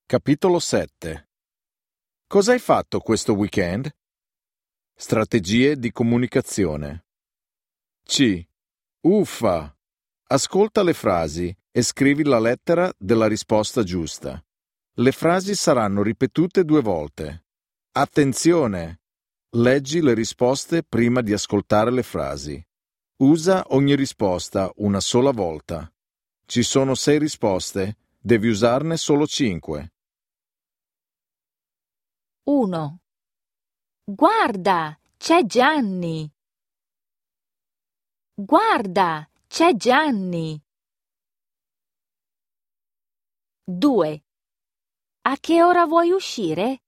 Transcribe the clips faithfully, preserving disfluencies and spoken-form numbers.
Capitolo sette. Cosa hai fatto questo weekend? Strategie di comunicazione. C. Uffa! Ascolta le frasi e scrivi la lettera della risposta giusta. Le frasi saranno ripetute due volte. Attenzione! Leggi le risposte prima di ascoltare le frasi. Usa ogni risposta una sola volta. Ci sono sei risposte, devi usarne solo cinque. uno. Guarda, c'è Gianni. Guarda, c'è Gianni. due. A che ora vuoi uscire?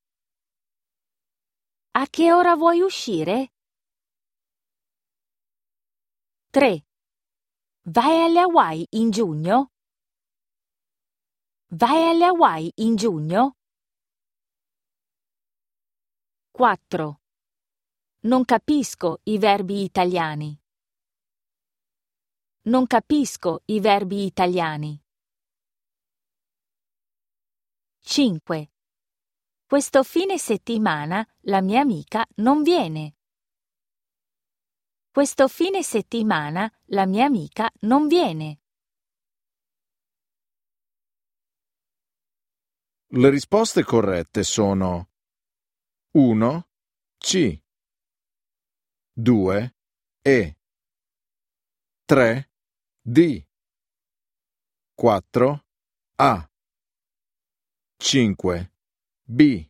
A che ora vuoi uscire? tre. Vai alle Hawaii in giugno? Vai alle Hawaii in giugno? quattro. Non capisco i verbi italiani. Non capisco i verbi italiani. cinque. Questo fine settimana la mia amica non viene. Questo fine settimana la mia amica non viene. Le risposte corrette sono uno. C. due. E. tre. D. quattro. A. cinque. B.